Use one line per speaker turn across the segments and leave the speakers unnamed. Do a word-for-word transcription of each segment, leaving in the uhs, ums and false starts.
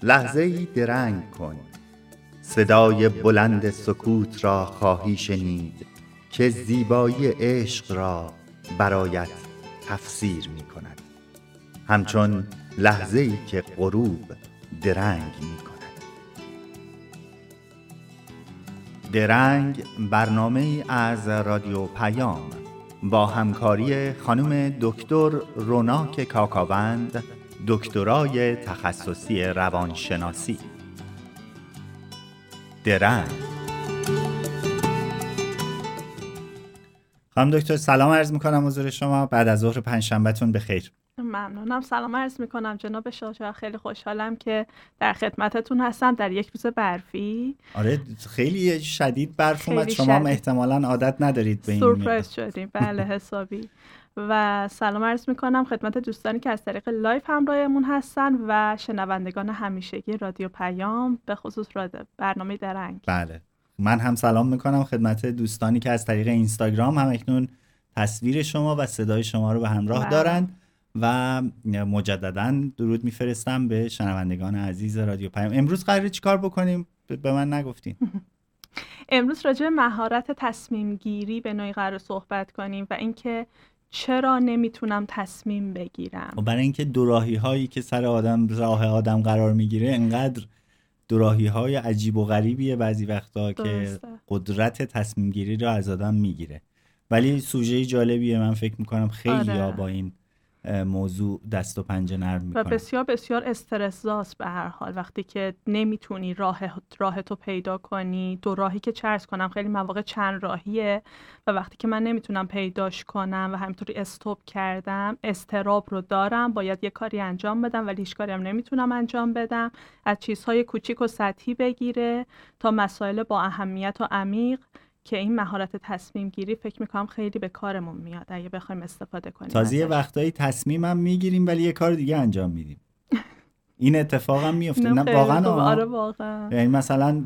لحظه‌ای درنگ کن، صدای بلند سکوت را خواهی شنید که زیبایی عشق را برایت تفسیر می کند، همچون لحظه‌ای که غروب درنگ می کند. درنگ برنامه‌ای از رادیو پیام با همکاری خانم دکتر روناک کاکاوند، دکترای تخصصی روانشناسی. درنگ. خانم دکتر سلام عرض میکنم حضور شما، بعد از ظهر پنجشنبهتون بخیر.
ممنونم. سلام عرض میکنم جناب شجاع، خیلی خوشحالم که در خدمتتون هستم در یک روز برفی.
آره خیلی شدید برف اومد، شما هم احتمالاً عادت ندارید به این.
سورپرایز شدیم بله حسابی. و سلام عرض میکنم خدمت دوستانی که از طریق لایف همراهمون هستن و شنوندگان همیشگی رادیو پیام، به خصوص رادیو برنامه درنگ.
بله من هم سلام میکنم خدمت دوستانی که از طریق اینستاگرام هم اکنون تصویر شما و صدای شما رو به همراه بله. دارند و مجددا درود میفرستم به شنوندگان عزیز رادیو پیام. امروز قراره چیکار بکنیم؟ به من نگفتین.
امروز راجع به مهارت تصمیم گیری به نوعی قراره صحبت کنیم و اینکه چرا نمیتونم تصمیم بگیرم.
و برای اینکه دوراهی هایی که سر آدم راه آدم قرار میگیره انقدر دوراهی های عجیب و غریبیه بعضی وقتا که قدرت تصمیم گیری رو از آدم میگیره. ولی سوژه جالبیه، من فکر میکنم خیلی ها با این موضوع دست و پنجه نرم میکنن
و بسیار بسیار استرس‌زاست به هر حال وقتی که نمیتونی راه راه تو پیدا کنی. دو راهی که چرس کنم خیلی مواقع چند راهیه و وقتی که من نمیتونم پیداش کنم و همینطوری استاپ کردم، اضطراب رو دارم، باید یه کاری انجام بدم ولی هیچ کاری هم نمیتونم انجام بدم، از چیزهای کوچیک و سطحی بگیره تا مسائل با اهمیت و عمیق که این مهارت تصمیم گیری فکر میکنم خیلی به کارمون میاد اگه بخوایم استفاده کنیم.
تازه یه وقتایی تصمیمم میگیریم ولی یه کار دیگه انجام میدیم. این اتفاق هم میفته. نه واقعا.
آره واقعا.
یعنی مثلا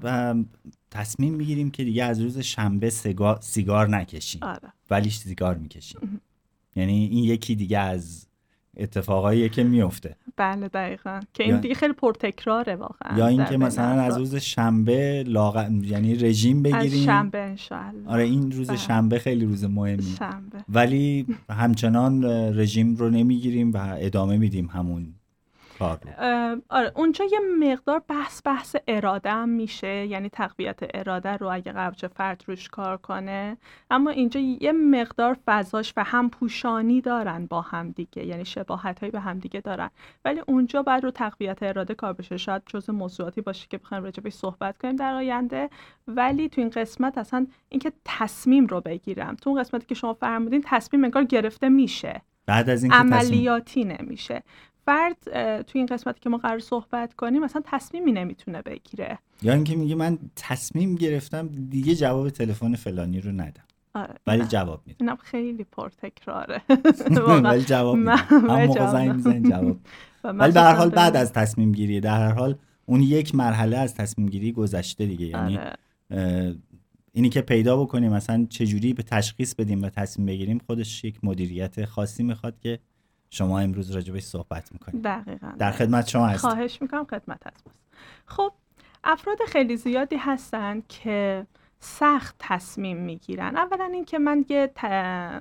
تصمیم میگیریم که دیگه از روز شنبه سیگار, سیگار نکشیم.
آره.
ولی سیگار میکشیم. یعنی این یکی دیگه از اتفاقاییه که میفته.
بله دقیقاً که این دیگه خیلی پرتکراره واقعا.
یا این که مثلا از روز شنبه لاغ... یعنی رژیم بگیریم.
از شنبه انشالله.
آره این روز بله. شنبه خیلی روز مهمی.
شنبه.
ولی همچنان رژیم رو نمیگیریم و ادامه میدیم همون کار رو.
آره اونجا یه مقدار بحث بحث اراده هم میشه، یعنی تقویت اراده رو اگه قبل فرد روش کار کنه، اما اینجا یه مقدار فضاش و هم پوشانی دارن با هم دیگه، یعنی شباهت هایی به هم دیگه دارن، ولی اونجا بعد رو تقویت اراده کار بشه. شاید جزء موضوعاتی باشه که بخوایم راجع بهش صحبت کنیم در آینده، ولی تو این قسمت اصلا اینکه تصمیم رو بگیرم، تو اون قسمتی که شما فرمودین تصمیم انگار گرفته میشه،
بعد از این
عملیاتی نمیشه. فرد توی این قسمتی که ما قرار صحبت کنیم مثلا تصمیمی نمیتونه بگیره،
یا اینکه میگه من تصمیم گرفتم دیگه جواب تلفن فلانی رو ندم.
آره
ولی
نه.
جواب میده.
اینم خیلی پرتکراره.
ولی جواب میده. هم موقع زنگ میزنی جواب. ولی به هر حال بعد از تصمیم گیری، در هر حال اون یک مرحله از تصمیم گیری گذشته دیگه. یعنی آره. اینی که پیدا بکنیم مثلا چجوری به تشخیص بدیم و تصمیم بگیریم خودش یک مدیریت خاصی میخواد که شما امروز راجع بهش صحبت میکنید.
دقیقاً.
در خدمت شما هستم.
خواهش میکنم خدمت هستم. خب افراد خیلی زیادی هستن که سخت تصمیم میگیرن. اولا این که من یه ت...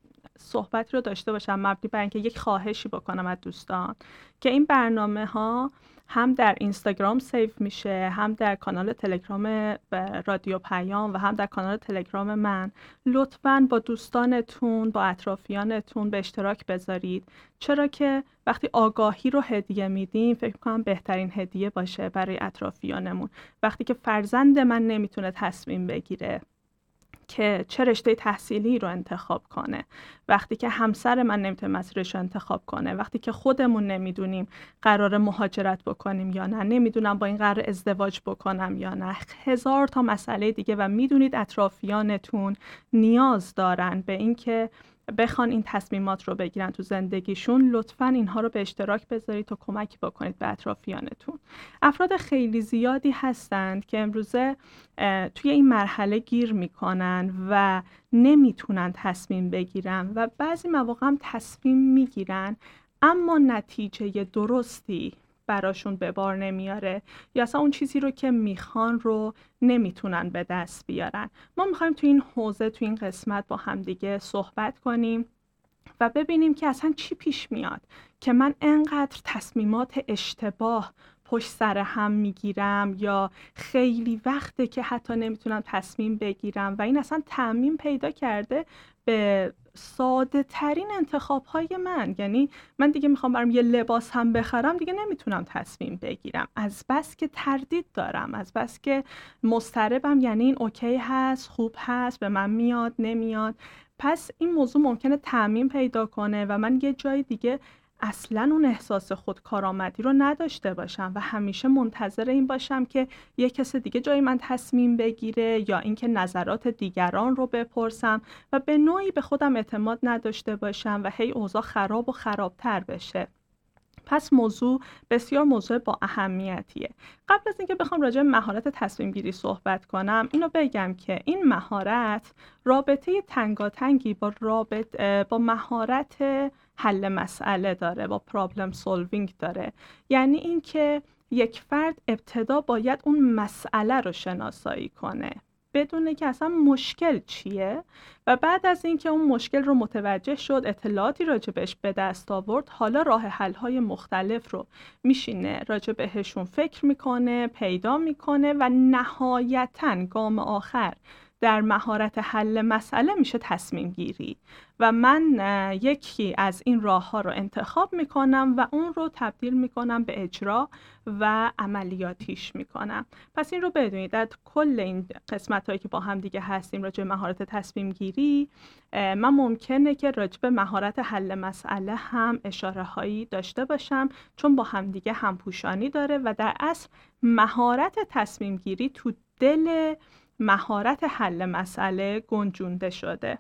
صحبت رو داشته باشم مبنی بر اینکه یک خواهشی بکنم از دوستان که این برنامه ها هم در اینستاگرام سیو میشه، هم در کانال تلگرام رادیو پیام و هم در کانال تلگرام من. لطفاً با دوستانتون، با اطرافیانتون به اشتراک بذارید، چرا که وقتی آگاهی رو هدیه میدیم فکر کنم بهترین هدیه باشه برای اطرافیانمون. وقتی که فرزند من نمیتونه تصمیم بگیره که چه رشته تحصیلی رو انتخاب کنه، وقتی که همسر من نمیتونه مسیرش رو انتخاب کنه، وقتی که خودمون نمیدونیم قرار مهاجرت بکنیم یا نه، نمیدونم با این قرار ازدواج بکنم یا نه، هزار تا مسئله دیگه، و میدونید اطرافیانتون نیاز دارن به این که بخوان این تصمیمات رو بگیرن تو زندگیشون، لطفاً اینها رو به اشتراک بذارید تا کمک بکنید به اطرافیانتون. افراد خیلی زیادی هستند که امروزه توی این مرحله گیر میکنن و نمیتونن تصمیم بگیرن و بعضی مواقع هم تصمیم میگیرن اما نتیجه درستی براشون به بار نمیاره یا اصلا اون چیزی رو که میخوان رو نمیتونن به دست بیارن. ما میخوایم تو این حوزه تو این قسمت با همدیگه صحبت کنیم و ببینیم که اصلا چی پیش میاد که من انقدر تصمیمات اشتباه پشت سر هم میگیرم یا خیلی وقته که حتی نمیتونم تصمیم بگیرم و این اصلا تعمیم پیدا کرده به ساده ترین انتخاب های من. یعنی من دیگه میخوام برام یه لباس هم بخرم، دیگه نمیتونم تصمیم بگیرم از بس که تردید دارم، از بس که مضطربم. یعنی این اوکی هست، خوب هست، به من میاد، نمیاد. پس این موضوع ممکنه تعمیم پیدا کنه و من یه جای دیگه اصلا اون احساس خودکارآمدی رو نداشته باشم و همیشه منتظر این باشم که یه کس دیگه جای من تصمیم بگیره یا اینکه نظرات دیگران رو بپرسم و به نوعی به خودم اعتماد نداشته باشم و هی اوضاع خراب و خرابتر بشه. پس موضوع بسیار موضوع با اهمیتیه. قبل از اینکه بخوام راجع به مهارت تصمیم گیری صحبت کنم، اینو بگم که این مهارت رابطه تنگاتنگی با رابط با مهارت حل مسئله داره، با پرابلم سولوینگ داره. یعنی اینکه یک فرد ابتدا باید اون مسئله رو شناسایی کنه، بدونه که اصلا مشکل چیه و بعد از اینکه اون مشکل رو متوجه شد، اطلاعاتی راجبش به دست آورد، حالا راه حل‌های مختلف رو میشینه راجع بهشون فکر میکنه، پیدا میکنه و نهایتاً گام آخر در مهارت حل مسئله میشه تصمیم گیری و من یکی از این راه ها رو انتخاب میکنم و اون رو تبدیل میکنم به اجرا و عملیاتیش میکنم. پس این رو بدونید در کل این قسمت هایی که با هم دیگه هستیم راجع به مهارت تصمیم گیری، من ممکنه که راجع به مهارت حل مسئله هم اشاره هایی داشته باشم چون با هم دیگه همپوشانی داره و در اصل مهارت تصمیم گیری تو دل مهارت حل مسئله گنجونده شده.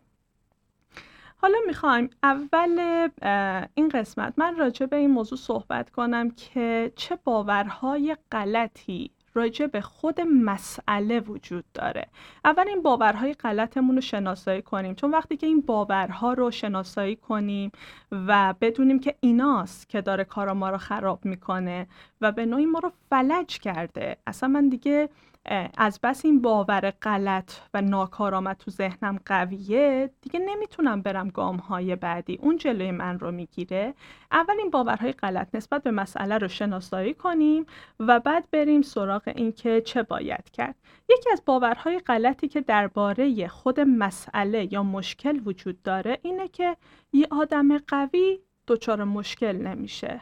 حالا میخوایم اول این قسمت من راجع به این موضوع صحبت کنم که چه باورهای غلطی راجع به خود مسئله وجود داره. اول این باورهای غلطمون رو شناسایی کنیم، چون وقتی که این باورها رو شناسایی کنیم و بدونیم که ایناست که داره کارا ما رو خراب میکنه و به نوعی ما رو فلج کرده، اصلا من دیگه از بس این باور غلط و ناکارآمد تو ذهنم قویه، دیگه نمیتونم برم گام‌های بعدی، اون جلوی من رو میگیره. اول این باورهای غلط نسبت به مسئله رو شناسایی کنیم و بعد بریم سراغ این که چه باید کرد. یکی از باورهای غلطی که درباره خود مسئله یا مشکل وجود داره اینه که یه آدم قوی دچار مشکل نمیشه.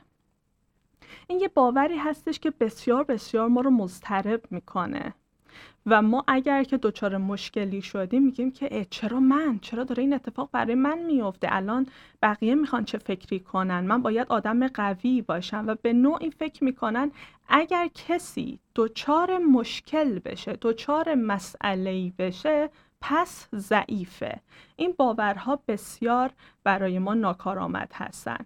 این یه باوری هستش که بسیار بسیار ما رو مضطرب میکنه و ما اگر که دچار مشکلی شدیم میگیم که چرا من؟ چرا داره این اتفاق برای من میفته؟ الان بقیه میخوان چه فکری کنن؟ من باید آدم قوی باشم و به نوعی فکر میکنن اگر کسی دچار مشکل بشه، دچار مسئله‌ای بشه، پس ضعیفه. این باورها بسیار برای ما ناکارآمد هستن.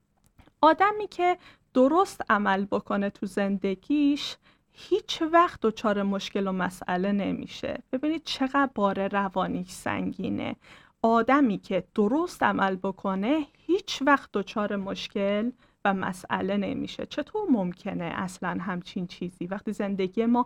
آدمی که درست عمل بکنه تو زندگیش هیچ وقت دچار مشکل و مسئله نمیشه. ببینید چقدر بار روانیش سنگینه. آدمی که درست عمل بکنه هیچ وقت دچار مشکل و مسئله نمیشه. چطور ممکنه اصلا همچین چیزی وقتی زندگی ما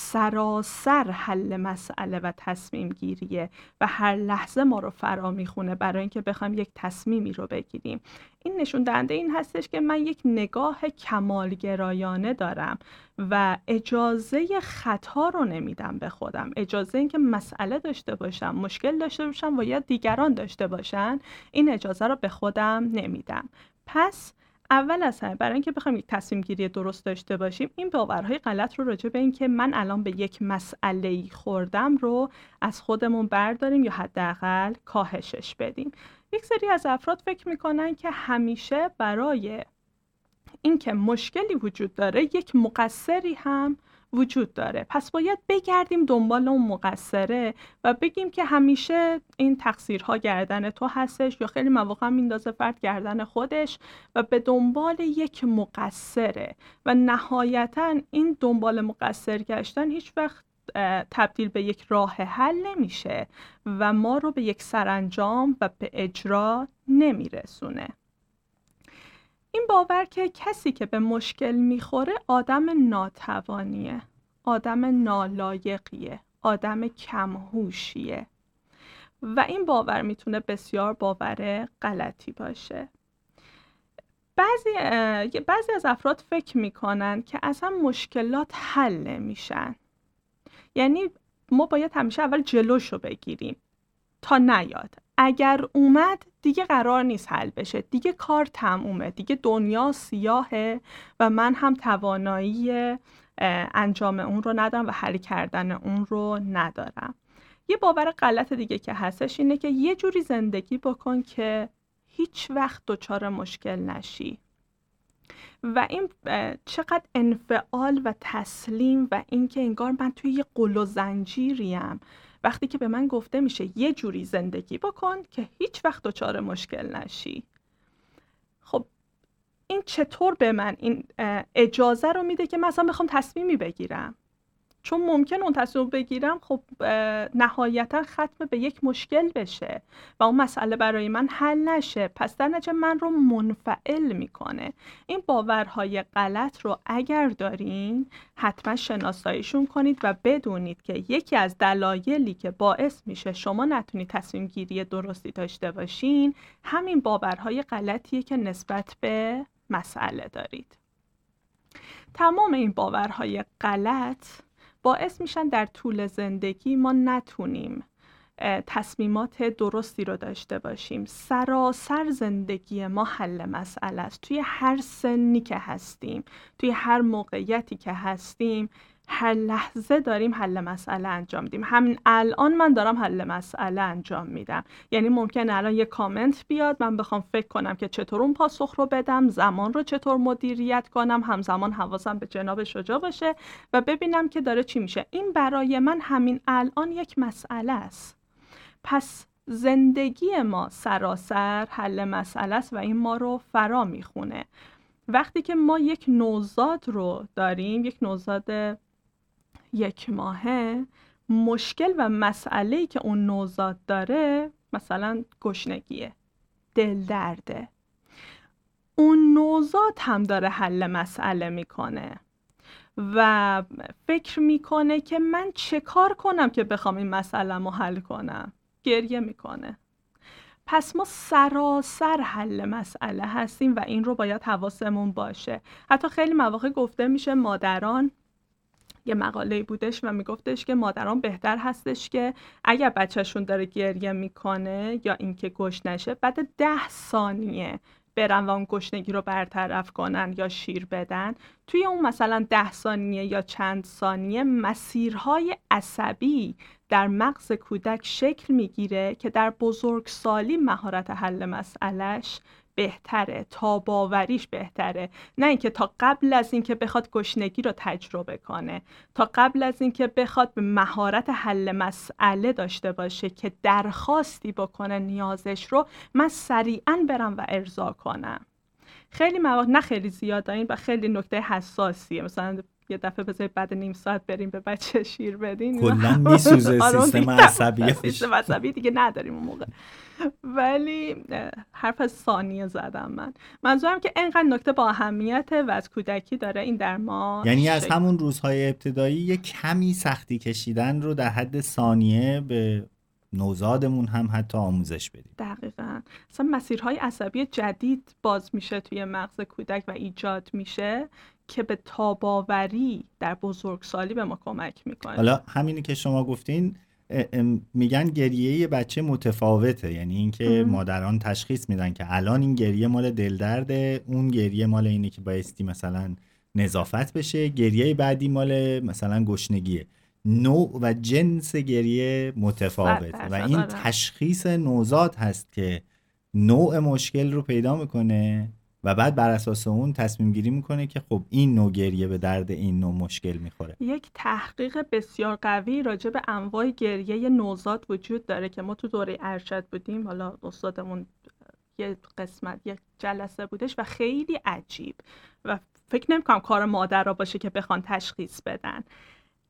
سراسر حل مسئله و تصمیم گیریه و هر لحظه ما رو فرا میخونه برای اینکه بخوایم یک تصمیمی رو بگیریم؟ این نشون دهنده این هستش که من یک نگاه کمالگرایانه دارم و اجازه خطا رو نمیدم به خودم، اجازه این که مسئله داشته باشم، مشکل داشته باشم و یا دیگران داشته باشن، این اجازه رو به خودم نمیدم. پس اول از همه برای اینکه بخوایم یک تصمیم گیری درست داشته باشیم، این باورهای غلط رو راجع به این که من الان به یک مسئله‌ای خوردم رو از خودمون برداریم یا حداقل کاهشش بدیم. یک سری از افراد فکر میکنن که همیشه برای اینکه مشکلی وجود داره یک مقصری هم وجود داره، پس باید بگردیم دنبال اون مقصره و بگیم که همیشه این تقصیرها گردن تو هستش، یا خیلی مواقع میندازه فرد گردن خودش و به دنبال یک مقصره و نهایتاً این دنبال مقصر گشتن هیچ وقت تبدیل به یک راه حل نمیشه و ما رو به یک سرانجام و به اجرا نمیرسونه. این باور که کسی که به مشکل میخوره آدم ناتوانیه، آدم نالایقیه، آدم کمهوشیه و این باور میتونه بسیار باور غلطی باشه. بعضی بعضی از افراد فکر میکنن که اصلا مشکلات حل نمیشن، یعنی ما باید همیشه اول جلوشو بگیریم تا نیاد، اگر اومد دیگه قرار نیست حل بشه، دیگه کار تمومه، دیگه دنیا سیاهه و من هم توانایی انجام اون رو ندارم و حل کردن اون رو ندارم. یه باور غلط دیگه که هستش اینه که یه جوری زندگی بکن که هیچ وقت دچار مشکل نشی و این چقدر انفعال و تسلیم و این که انگار من توی یه قل و زنجیریم وقتی که به من گفته میشه یه جوری زندگی بکن که هیچ وقت دچار مشکل نشی. خب این چطور به من این اجازه رو میده که مثلا بخوام تصمیمی بگیرم؟ چون ممکن اون تصمیم بگیرم خب نهایتا ختم به یک مشکل بشه و اون مسئله برای من حل نشه، پس در نتیجه من رو منفعل میکنه. این باورهای غلط رو اگر دارین حتما شناساییشون کنید و بدونید که یکی از دلایلی که باعث میشه شما نتونید تصمیم گیری درستی داشته باشین همین باورهای غلطیه که نسبت به مسئله دارید. تمام این باورهای غلط باعث میشن در طول زندگی ما نتونیم تصمیمات درستی رو داشته باشیم. سراسر زندگی ما حل مسئله است. توی هر سنی که هستیم، توی هر موقعیتی که هستیم، هر لحظه داریم حل مسئله انجام میدیم. همین الان من دارم حل مسئله انجام میدم. یعنی ممکنه الان یه کامنت بیاد، من بخوام فکر کنم که چطور اون پاسخ رو بدم، زمان رو چطور مدیریت کنم، همزمان حواسم به جناب شجاع باشه و ببینم که داره چی میشه. این برای من همین الان یک مسئله است. پس زندگی ما سراسر حل مسئله است و این ما رو فرا میخونه. وقتی که ما یک نوزاد رو داریم، یک نوزاد یک ماهه، مشکل و مسئله‌ای که اون نوزاد داره مثلا گشنگیه، دل درده، اون نوزاد هم داره حل مسئله میکنه و فکر میکنه که من چه کار کنم که بخوام این مسئله رو حل کنم، گریه میکنه. پس ما سراسر حل مسئله هستیم و این رو باید حواسمون باشه. حتی خیلی مواقع گفته میشه مادران، یه مقاله بودش و میگفتش که مادران بهتر هستش که اگر بچهشون داره گریه میکنه یا اینکه گشنشه بعد ده ثانیه برن و اون گشنگی رو برطرف کنن یا شیر بدن. توی اون مثلا ده ثانیه یا چند ثانیه مسیرهای عصبی در مغز کودک شکل میگیره که در بزرگسالی مهارت حل مسئلهش بهتره، تاباوریش بهتره، نه اینکه تا قبل از اینکه بخواد گشنگی رو تجربه کنه، تا قبل از اینکه بخواد به مهارت حل مسئله داشته باشه که درخواستی بکنه نیازش رو من سریعاً برم و ارضا کنم. خیلی مواقع، نه خیلی زیاد این و خیلی نکته حساسیه، مثلا یه دفعه بذارید بعد نیم ساعت بریم به بچه شیر بدین
کلا میسوزه سیستم عصبی،
سیستم عصبی دیگه نداریم اون موقع. ولی حرف از ثانیه زدم من. منظورم که اینقدر نکته با اهمیت و از کودکی داره این در ما،
یعنی از همون روزهای ابتدایی یه کمی سختی کشیدن رو در حد ثانیه به نوزادمون هم حتی آموزش بدیم.
دقیقاً. اصلا مسیرهای عصبی جدید باز میشه توی مغز کودک و ایجاد میشه که به تاباوری در بزرگسالی به ما کمک میکنه.
حالا همینی که شما گفتین، میگن گریه یه بچه متفاوته، یعنی اینکه مادران تشخیص میدن که الان این گریه مال دلدرده، اون گریه مال اینه که بایستی مثلا نظافت بشه، گریه بعدی مال مثلا گشنگیه. نوع و جنس گریه متفاوته و این تشخیص نوزاد هست که نوع مشکل رو پیدا میکنه و بعد بر اساس اون تصمیم گیری میکنه که خب این نوع گریه به درد این نوع مشکل میخوره.
یک تحقیق بسیار قوی راجع به انواع گریه نوزاد وجود داره که ما تو دوره ارشد بودیم، حالا استادمون یه قسمت یک جلسه بودش و خیلی عجیب و فکر نمی‌کنم کار مادر را باشه که بخوان تشخیص بدن.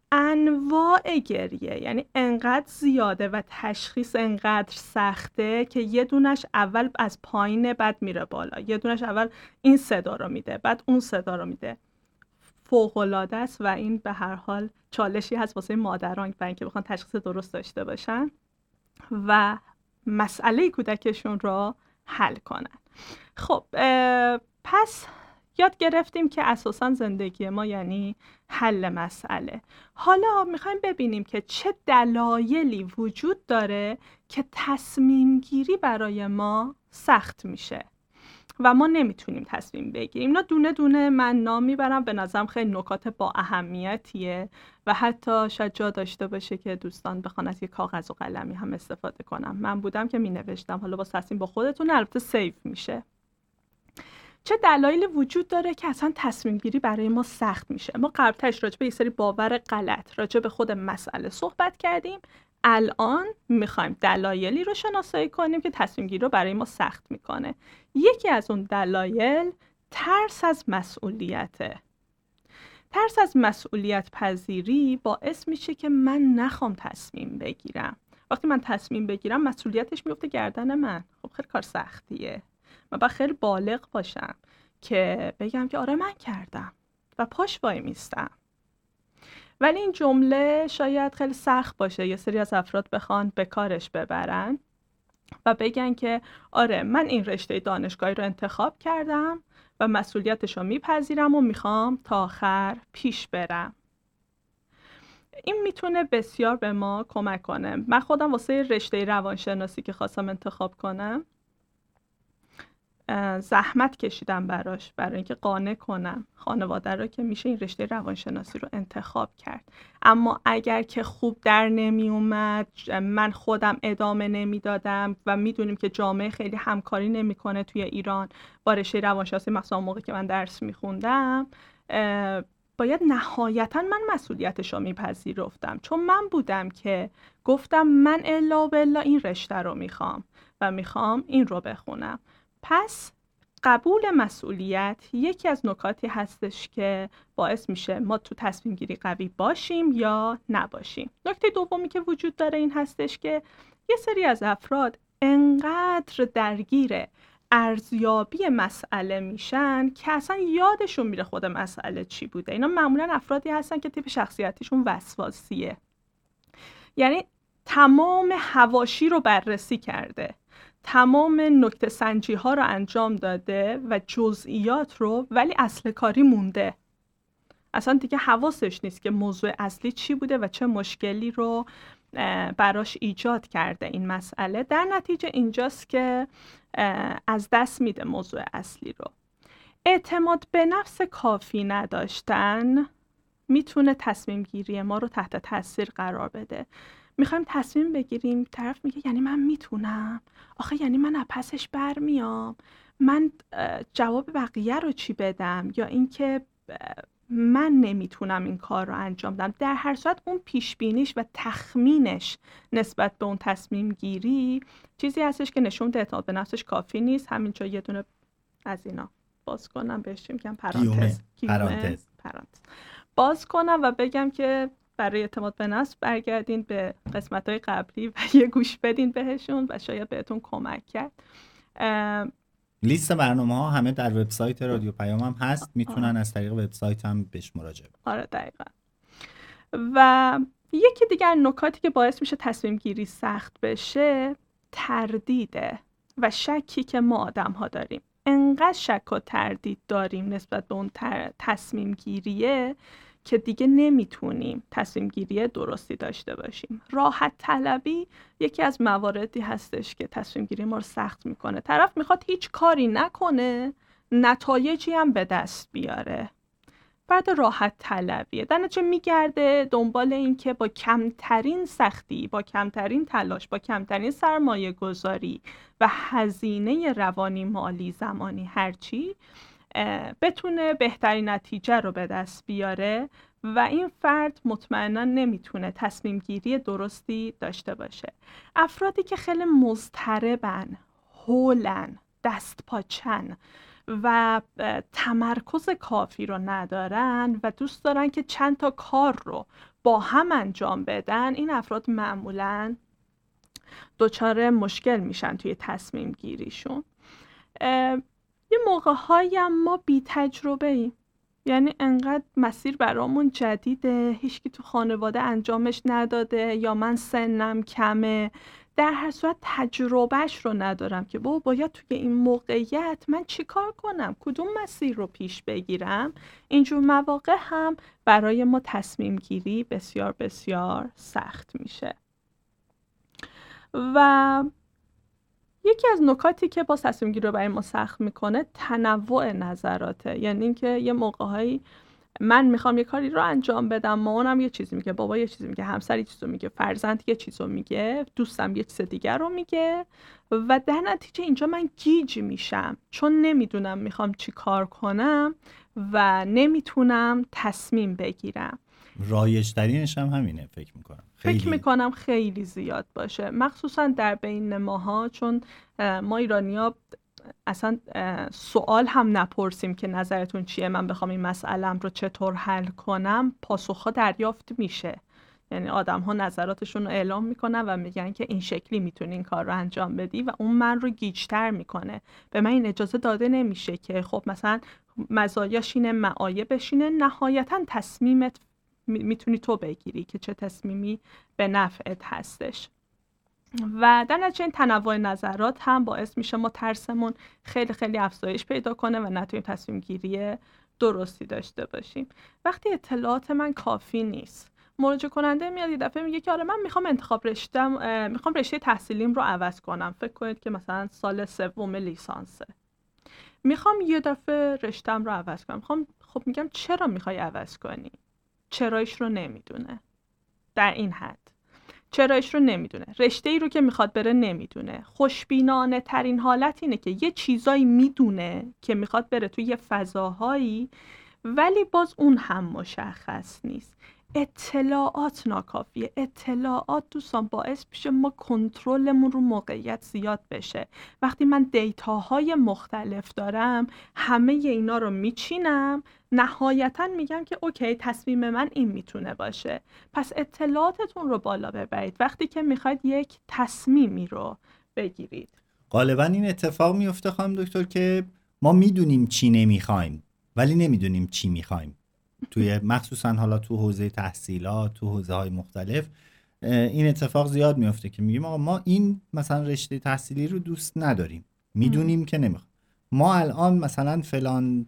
انواع گریه، یعنی انقدر زیاده و تشخیص انقدر سخته که یه دونش اول از پایین بعد میره بالا، یه دونش اول این صدا رو میده بعد اون صدا رو میده. فوق‌العاده است و این به هر حال چالشی هست واسه مادران برای اینکه بخوان تشخیص درست داشته باشن و مسئله کودکشون رو حل کنن. خب پس یاد گرفتیم که اساساً زندگی ما یعنی حل مسئله. حالا میخوایم ببینیم که چه دلایلی وجود داره که تصمیم گیری برای ما سخت میشه و ما نمیتونیم تصمیم بگیریم. اینا دونه دونه من نام میبرم، به نظرم خیلی نکات با اهمیتیه و حتی شاید جا داشته باشه که دوستان بخوان از یه کاغذ و قلمی هم استفاده کنم. من بودم که مینوشتم، حالا با تصمیم با خودتون، البته سیو میشه. چه دلایلی وجود داره که اصلا تصمیم گیری برای ما سخت میشه؟ ما قبلتش راجع به یه سری باور غلط راجع به خود مسئله صحبت کردیم. الان میخوایم دلایلی رو شناسایی کنیم که تصمیم گیری رو برای ما سخت میکنه. یکی از اون دلایل ترس از مسئولیته. ترس از مسئولیت پذیری باعث میشه که من نخوام تصمیم بگیرم. وقتی من تصمیم بگیرم مسئولیتش میفته گردن من. خب خیلی کار سختیه. من باید خیلی بالغ باشم که بگم که آره من کردم و پاش وای میستم. ولی این جمله شاید خیلی سخت باشه یه سری از افراد بخوان به کارش ببرن و بگن که آره من این رشته دانشگاهی رو انتخاب کردم و مسئولیتش رو میپذیرم و میخوام تا آخر پیش برم. این میتونه بسیار به ما کمک کنه. من خودم واسه رشته روانشناسی که خواستم انتخاب کنم زحمت کشیدم براش، برای اینکه قانع کنم خانواده رو که میشه این رشته روانشناسی رو انتخاب کرد. اما اگر که خوب در نمی اومد، من خودم ادامه نمیدادم و میدونیم که جامعه خیلی همکاری نمیکنه توی ایران با رشته روانشناسی، مثلا موقعی که من درس میخوندم باید نهایتا من مسئولیتش رو میپذیرفتم، چون من بودم که گفتم من الا بالله این رشته رو میخوام و میخوام این رو بخونم. پس قبول مسئولیت یکی از نکاتی هستش که باعث میشه ما تو تصمیم گیری قوی باشیم یا نباشیم. نکته دومی که وجود داره این هستش که یه سری از افراد انقدر درگیر ارزیابی مسئله میشن که اصلا یادشون میره خود مسئله چی بوده. اینا معمولا افرادی هستن که تیپ شخصیتیشون وسواسیه، یعنی تمام حواشی رو بررسی کرده، تمام نکته سنجی ها رو انجام داده و جزئیات رو، ولی اصل کاری مونده. اصلا دیگه حواسش نیست که موضوع اصلی چی بوده و چه مشکلی رو براش ایجاد کرده این مسئله. در نتیجه اینجاست که از دست میده موضوع اصلی رو. اعتماد به نفس کافی نداشتن میتونه تصمیم گیری ما رو تحت تاثیر قرار بده. میخوایم تصمیم بگیریم، طرف میگه یعنی من میتونم، آخه یعنی من از پسش برمیام، من جواب بقیه رو چی بدم، یا اینکه من نمیتونم این کار رو انجام بدم. در هر صورت اون پیش بینیش و تخمینش نسبت به اون تصمیم گیری چیزی هستش که نشون ده اعتماد به نفسش کافی نیست. همینجا یه دونه از اینا باز کنم، بهش میگم پرانتز
پرانتز
پرانتز باز کنم و بگم که برای اعتماد به نفس برگردین به قسمت‌های قبلی و یه گوش بدین بهشون و شاید بهتون کمک کرد.
لیست برنامه‌ها همه در وبسایت رادیو پیام هم هست، میتونن از طریق وبسایت هم بهش مراجعه کنن.
آره دقیقاً. و یکی دیگر نکاتی که باعث میشه تصمیم گیری سخت بشه تردیده و شکی که ما آدم‌ها داریم. انقدر شک و تردید داریم نسبت به اون تصمیم گیریه که دیگه نمیتونیم تصمیم گیری درستی داشته باشیم. راحت طلبی یکی از مواردی هستش که تصمیم گیری ما رو سخت میکنه. طرف میخواد هیچ کاری نکنه، نتایجی هم به دست بیاره. بعد راحت طلبیه در نتیجه میگرده دنبال این که با کمترین سختی، با کمترین تلاش، با کمترین سرمایه گذاری و هزینه روانی، مالی، زمانی، هرچی بتونه بهترین نتیجه رو به دست بیاره و این فرد مطمئنا نمیتونه تصمیم گیری درستی داشته باشه. افرادی که خیلی مضطربن، هولن، دست پاچن و تمرکز کافی رو ندارن و دوست دارن که چند تا کار رو با هم انجام بدن، این افراد معمولاً دچار مشکل میشن توی تصمیم گیریشون. یه موقع هایی هم ما بی تجربه ایم، یعنی انقدر مسیر برامون جدیده، هیچکی تو خانواده انجامش نداده یا من سنم کمه، در هر صورت تجربهش رو ندارم که بابا باید توی این موقعیت من چی کار کنم، کدوم مسیر رو پیش بگیرم. اینجور مواقع هم برای ما تصمیم گیری بسیار بسیار سخت میشه. و یکی از نکاتی که با تصمیم گیری رو برای ما سخت میکنه تنوع نظراته، یعنی اینکه یه موقع‌هایی من میخوام یه کاری رو انجام بدم، مامانم یه چیزی میگه، بابا یه چیزی میگه، همسر یه چیزی میگه، فرزند یه چیزی میگه، دوستم یه چیز دیگر رو میگه و در نتیجه اینجا من گیج میشم چون نمیدونم میخوام چی کار کنم و نمیتونم تصمیم بگیرم.
رایج ترینش هم همینه فکر میکنم. خیلی
فکر میکنم خیلی زیاد باشه، مخصوصا در بین ماها، چون ما ایرانی‌ها اصلا سوال هم نپرسیم که نظرتون چیه، من بخوام این مسئله‌ام رو چطور حل کنم، پاسخها دریافت میشه. یعنی آدم ها نظراتشون رو اعلام میکنن و میگن که این شکلی میتونی این کار رو انجام بدی و اون من رو گیج‌تر میکنه. به من این اجازه داده نمیشه که خب مثلا مزایاش اینه، معایبش اینه، نهایتا تصمیمت میتونی تو بگیری که چه تصمیمی به نفعت هستش. و در نتیجه این تنوع نظرات هم باعث میشه ما ترسمون خیلی خیلی افزایش پیدا کنه و نتونیم تصمیم گیری درستی داشته باشیم. وقتی اطلاعات من کافی نیست، مراجعه کننده میاد یه دفعه میگه که آره من میخوام انتخاب رشتم میخوام رشته تحصیلیم رو عوض کنم، فکر کنید که مثلا سال سوم لیسانسه، میخوام یه دفعه رشتم رو عوض کنم. میخوام خب میگم چرا میخوای عوض کنی؟ چرایش رو نمیدونه. در این حد چرایش رو نمیدونه، رشته ای رو که میخواد بره نمیدونه. خوشبینانه ترین حالت اینه که یه چیزایی میدونه که میخواد بره توی یه فضاهایی ولی باز اون هم مشخص نیست. اطلاعات ناکافیه. اطلاعات دوستان باعث میشه ما کنترلمون رو موقعیت زیاد بشه. وقتی من دیتاهای مختلف دارم همه اینا رو میچینم، نهایتا میگم که اوکی تصمیم من این میتونه باشه. پس اطلاعاتتون رو بالا ببرید وقتی که میخواید یک تصمیمی رو بگیرید.
غالبا این اتفاق میفته خانم دکتر که ما میدونیم چی نمیخوایم ولی نمیدونیم چی میخوایم. توی مخصوصا حالا تو حوزه تحصیلات، تو حوزه های مختلف این اتفاق زیاد میفته که میگیم آقا ما این مثلا رشته تحصیلی رو دوست نداریم، میدونیم م. که نمیخوایم. ما الان مثلا فلان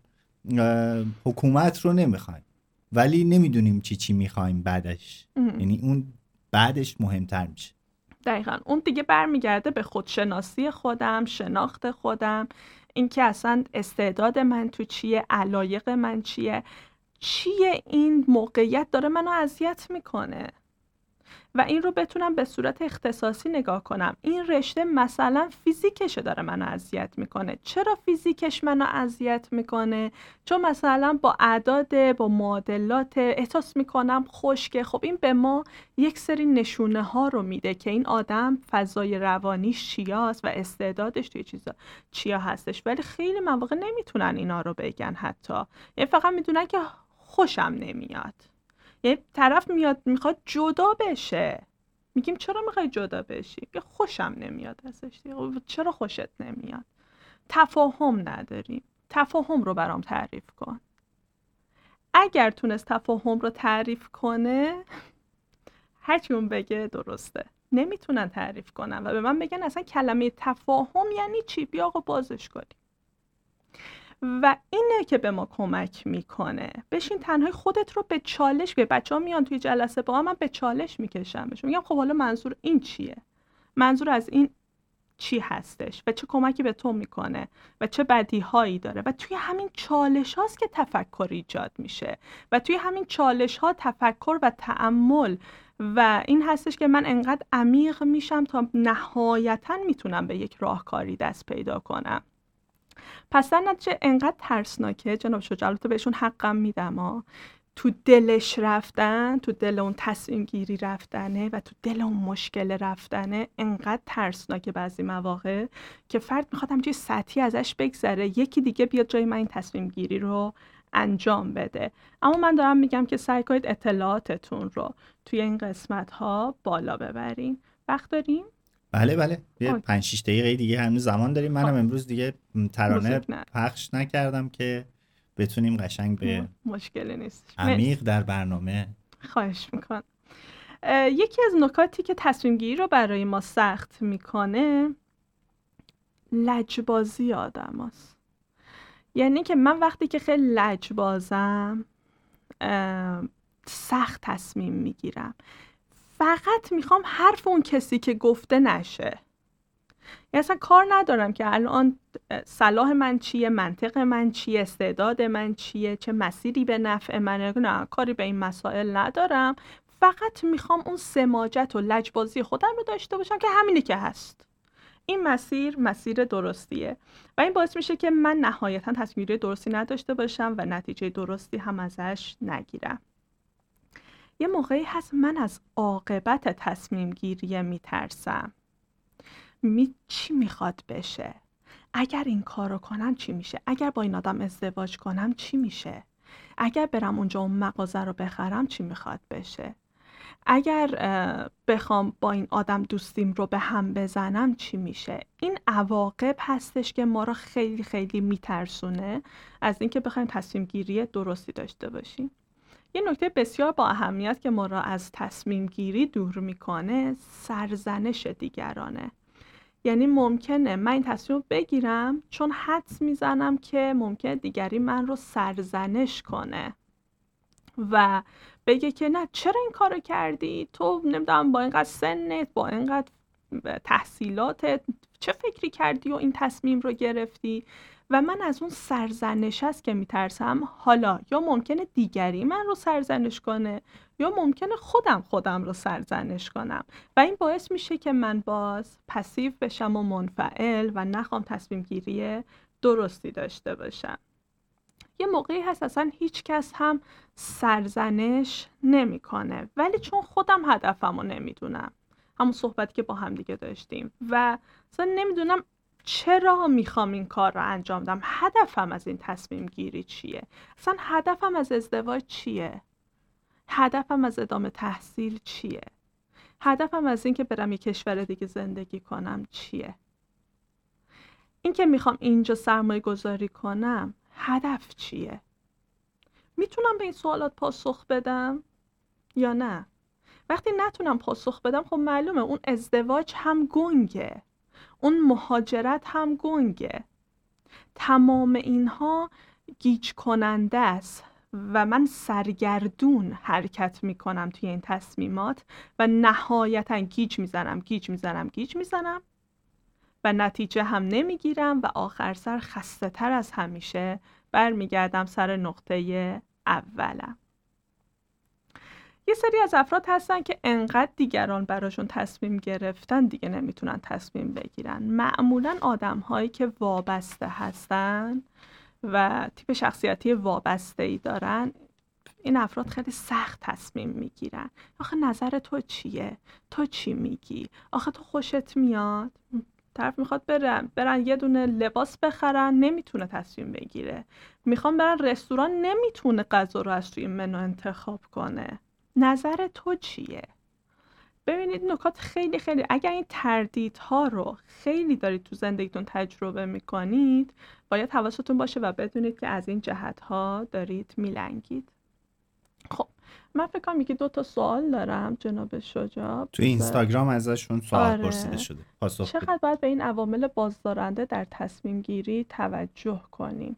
حکومت رو نمیخوایم ولی نمیدونیم چی چی میخوایم بعدش. یعنی اون بعدش مهمتر میشه.
دقیقاً اون دیگه برمیگرده به خودشناسی خودم، شناخت خودم، اینکه اصلا استعداد من تو چیه، علایق من چیه، چیه این موقعیت داره منو اذیت میکنه و این رو بتونم به صورت اختصاصی نگاه کنم. این رشته مثلا فیزیکش داره منو اذیت میکنه. چرا فیزیکش منو اذیت میکنه؟ چون مثلا با اعداد، با معادلات احساس میکنم خشکه. خب این به ما یک سری نشونه ها رو میده که این آدم فضای روانیش چیاست و استعدادش توی چیزا چیا هستش، ولی خیلی مواقع نمیتونن اینا رو بگن. حتی یعنی فقط میدونن که خوشم نمیاد. یه طرف میاد میخواد جدا بشه، میگیم چرا میخوای جدا بشی؟ که خوشم نمیاد ازش. چرا خوشت نمیاد؟ تفاهم نداریم. تفاهم رو برام تعریف کن. اگر تونست تفاهم رو تعریف کنه هرچی اون بگه درسته. نمیتونن تعریف کنن و به من بگن اصلا کلمه تفاهم یعنی چی؟ بیا آقا بازش کنیم. و اینه که به ما کمک میکنه. بشین تنهای خودت رو به چالش به بچه ها میان توی جلسه با من به چالش میکشم، بهشون میگم خب حالا منظور این چیه؟ منظور از این چی هستش و چه کمکی به تو میکنه و چه بدیهایی داره؟ و توی همین چالش هاست که تفکر ایجاد میشه و توی همین چالش ها تفکر و تأمل و این هستش که من انقدر عمیق میشم تا نهایتا میتونم به یک راهکاری دست پیدا کنم. پس در نتیجه انقدر ترسناکه، جناب شجاع، البته بهشون حقم میدم ها، تو دلش رفتن، تو دل اون تصمیم گیری رفتنه و تو دل اون مشکل رفتنه انقدر ترسناکه بعضی مواقع که فرد میخواد همچین سطحی ازش بگذره، یکی دیگه بیاد جای من این تصمیم گیری رو انجام بده. اما من دارم میگم که سعی کنید اطلاعاتتون رو توی این قسمت ها بالا ببرین. وقت داریم؟
بله بله یه پنج شش دقیقه دیگه هنوز زمان داریم. منم امروز دیگه ترانه پخش نکردم که بتونیم قشنگ به
مشکلی نیست
عمیق در برنامه.
خواهش میکنم. یکی از نکاتی که تصمیم گیری رو برای ما سخت میکنه لجبازی آدم هست. یعنی که من وقتی که خیلی لجبازم سخت تصمیم میگیرم، فقط میخوام حرف اون کسی که گفته نشه. یعنی اصلا کار ندارم که الان صلاح من چیه، منطق من چیه، استعداد من چیه، چه مسیری به نفع منه. نه، کاری به این مسائل ندارم. فقط میخوام اون سماجت و لجبازی خودم رو داشته باشم که همینی که هست. این مسیر مسیر درستیه و این باعث میشه که من نهایتا تصمیم گیری درستی نداشته باشم و نتیجه درستی هم ازش نگیرم. یه موقعی هست من از عاقبت تصمیم گیری میترسم. می چی میخواد بشه؟ اگر این کارو کنم چی میشه؟ اگر با این آدم ازدواج کنم چی میشه؟ اگر برم اونجا اون مغازه رو بخرم چی میخواد بشه؟ اگر بخوام با این آدم دوستیم رو به هم بزنم چی میشه؟ این عواقب هستش که ما رو خیلی خیلی میترسونه از اینکه بخوایم تصمیم گیری درستی داشته باشیم. یه نکته بسیار با اهمیت که ما را از تصمیم گیری دور میکنه سرزنش دیگرانه. یعنی ممکنه من این تصمیم رو بگیرم چون حدس میزنم که ممکنه دیگری من رو سرزنش کنه و بگه که نه چرا این کارو کردی؟ تو نمیدونم با اینقدر سنت، با اینقدر تحصیلاتت چه فکری کردی و این تصمیم رو گرفتی؟ و من از اون سرزنش هست که میترسم حالا یا ممکنه دیگری من رو سرزنش کنه یا ممکنه خودم خودم رو سرزنش کنم و این باعث میشه که من باز پسیو بشم و منفعل و نخوام تصمیم گیری درستی داشته باشم. یه موقعی هست اصلا هیچ کس هم سرزنش نمیکنه ولی چون خودم هدفمو نمیدونم، همون صحبتی که با هم دیگه داشتیم و اصلا نمیدونم چرا میخوام این کار رو انجام بدم، هدفم از این تصمیم گیری چیه، اصلا هدفم از ازدواج چیه، هدفم از ادامه تحصیل چیه، هدفم از این که برم یه کشور دیگه زندگی کنم چیه، این که میخوام اینجا سرمایه گذاری کنم هدف چیه؟ میتونم به این سوالات پاسخ بدم یا نه؟ وقتی نتونم پاسخ بدم خب معلومه اون ازدواج هم گنگه، اون مهاجرت هم گنگه. تمام اینها گیج کننده است و من سرگردون حرکت میکنم توی این تصمیمات و نهایتا گیج میزنم گیج میزنم گیج میزنم و نتیجه هم نمیگیرم و آخر سر خسته تر از همیشه برمیگردم سر نقطه اولم. یه سری از افراد هستن که انقدر دیگران براشون تصمیم گرفتن دیگه نمیتونن تصمیم بگیرن. معمولاً آدم هایی که وابسته هستن و تیپ شخصیتی وابسته‌ای دارن، این افراد خیلی سخت تصمیم میگیرن. آخه نظر تو چیه؟ تو چی میگی؟ آخه تو خوشت میاد؟ طرف میخواد برن برن یه دونه لباس بخرن، نمیتونه تصمیم بگیره. میخوان برن رستوران، نمیتونه غذا رو از توی منو انتخاب کنه. نظر تو چیه؟ ببینید نکات خیلی خیلی اگر این تردیدها رو خیلی دارید تو زندگیتون تجربه میکنید باید حواستون باشه و بدونید که از این جهتها دارید میلنگید. خب من فکر کنم یکی دو تا سوال دارم جناب شجاع.
تو اینستاگرام ازشون سوال
آره.
پرسیده شده. پاسخ
چقدر باید به این عوامل بازدارنده در تصمیم گیری توجه کنیم؟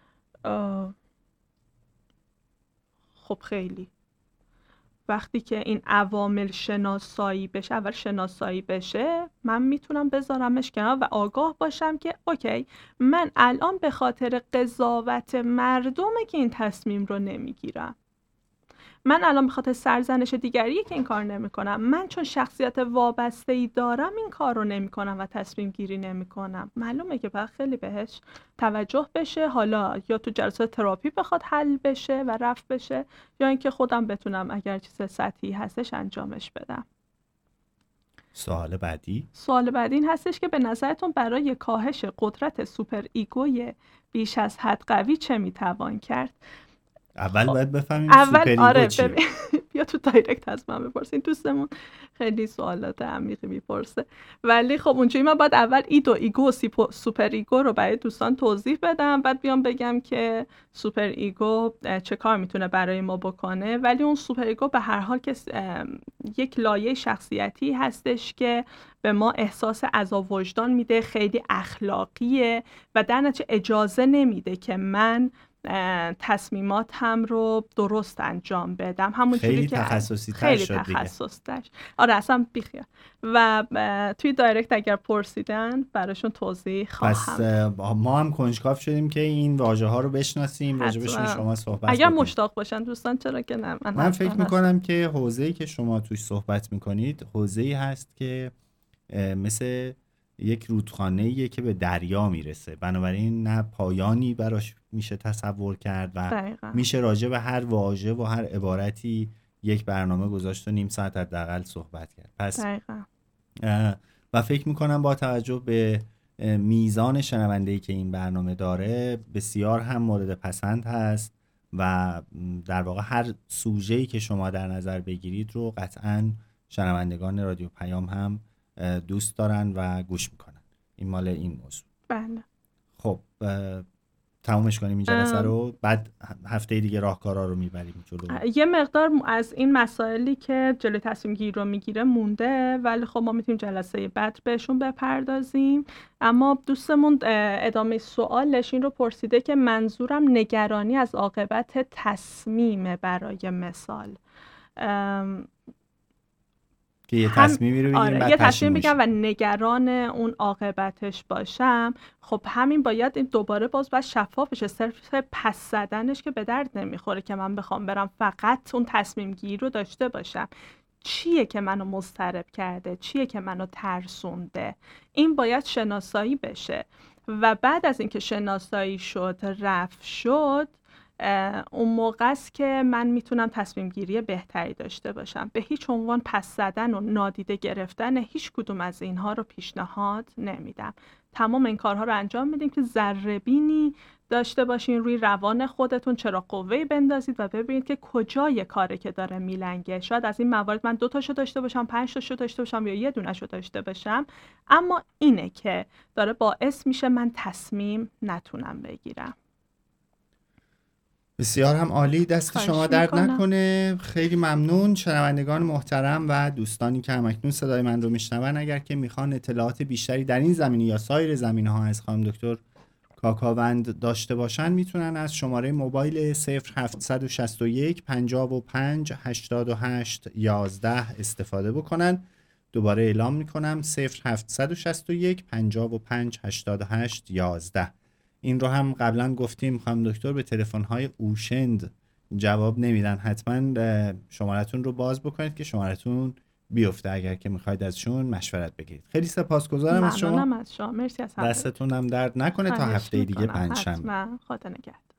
خب خیلی وقتی که این عوامل شناسایی بشه، اول شناسایی بشه، من میتونم بذارمش کنار و آگاه باشم که اوکی من الان به خاطر قضاوت مردمه که این تصمیم رو نمیگیرم. من الان به خاطر سرزنش دیگری که این کار نمیکنم، من چون شخصیت وابسته‌ای دارم این کار رو نمیکنم و تصمیم گیری نمیکنم. معلومه که باید خیلی بهش توجه بشه، حالا یا تو جلسات تراپی بخواد حل بشه و رفع بشه، یا اینکه خودم بتونم اگر چیز سطحی هستش انجامش بدم.
سوال بعدی
سوال بعدی این هستش که به نظرتون برای کاهش قدرت سوپر ایگوی بیش از حد قوی چه میتوان کرد؟
اول
خب.
باید بفهمیم
اول
سوپر ایگو
آره
چیه.
بیا تو دایرکت از من بپرسین، دوستمون خیلی سوالات عمیقی میپرسه، ولی خب اونجوری من باید اول ایدو ایگو و سوپر ایگو رو برای دوستان توضیح بدم، بعد بیام بگم که سوپر ایگو چه کار میتونه برای ما بکنه. ولی اون سوپر ایگو به هر حال که یک لایه شخصیتی هستش که به ما احساس عذاب وجدان میده، خیلی اخلاقیه و در نتیجه اجازه نمیده که من تصمیمات هم رو درست انجام بدم. همونجوری
خیلی
که
تخصصی تر
خیلی
شد دیگه.
تخصص تر. آره اصلا بیخیال. و توی دایرکت اگر پرسیدن براشون توضیح خواهم.
پس ما هم کنجکاو شدیم که این واژه ها رو بشناسیم، راجبشون شما صحبت
اگر
بکنید.
مشتاق باشن دوستان چرا که نه. من,
من فکر میکنم که حوزه‌ای که شما توش صحبت میکنید حوزه‌ای هست که مثل یک رودخانه‌ایه که به دریا میرسه، بنابراین نه پایانی براش میشه تصور کرد و
دقیقا.
میشه راجع به هر واژه و هر عبارتی یک برنامه گذاشت و نیم ساعت حداقل صحبت کرد. پس
دقیقا.
و فکر میکنم با توجه به میزان شنونده‌ای که این برنامه داره بسیار هم مورد پسند هست و در واقع هر سوژه‌ای که شما در نظر بگیرید رو قطعاً شنوندگان رادیو پیام هم دوست دارن و گوش میکنن. این مال این موضوع.
بله.
خب تمومش کنیم این جلسه رو، بعد هفته دیگه راهکارا رو میبریم جلو.
یه مقدار از این مسائلی که جلوی تصمیم گیری رو میگیره مونده، ولی خب ما میتونیم جلسه بعد بهشون بپردازیم. اما دوستمون ادامه سوالش این رو پرسیده که منظورم نگرانی از عاقبت تصمیم برای مثال
که یه تصمیمی رو بگیریم
آره،
بعد
یه تصمیم
بگم
و نگران اون عاقبتش باشم. خب همین باید این دوباره باز باید شفاف بشه. صرف پس زدنش که به درد نمیخوره که من بخوام برم فقط اون تصمیم گیری رو داشته باشم. چیه که منو مضطرب کرده؟ چیه که منو ترسونده؟ این باید شناسایی بشه و بعد از اینکه شناسایی شد، رفع شد، اون موقع است که من میتونم تصمیم گیری بهتری داشته باشم. به هیچ عنوان پس زدن و نادیده گرفتن هیچ کدوم از اینها رو پیشنهاد نمیدم. تمام این کارها رو انجام میدیم که ذره بینی داشته باشین روی روان خودتون، چرا قوه‌ای بندازید و ببینید که کجای کاره که داره میلنگه. شاید از این موارد من دو تاشو داشته باشم، پنج تاشو داشته باشم یا یه دونه‌شو داشته باشم، اما اینه که داره باعث میشه من تصمیم نتونم بگیرم.
بسیار هم عالی، دست شما درد نکنه. خیلی ممنون. شنوندگان محترم و دوستانی که همکنون صدای من رو میشنون، اگر که میخوان اطلاعات بیشتری در این زمینه یا سایر زمینه‌ها از خانم دکتر کاکاوند داشته باشن، میتونن از شماره موبایل صفر هفت شش یک پنجاه و پنج هشتاد و هشت یازده استفاده بکنن. دوباره اعلام میکنم صفر هفت شش یک پنجاه و پنج هشتاد و هشت یازده. این رو هم قبلا گفتیم خانم دکتر به تلفن‌های اوشند جواب نمیدن. حتما شمارتون رو باز بکنید که شمارتون بیفته اگر که میخواید ازشون مشورت بگیرید. خیلی سپاسگزارم از شما.
ممنونم از شما. مرسی از همراهی.
دستتون هم درد نکنه. تا هفته دیگه پنجشنبه.
حتما. خدا نگهدار.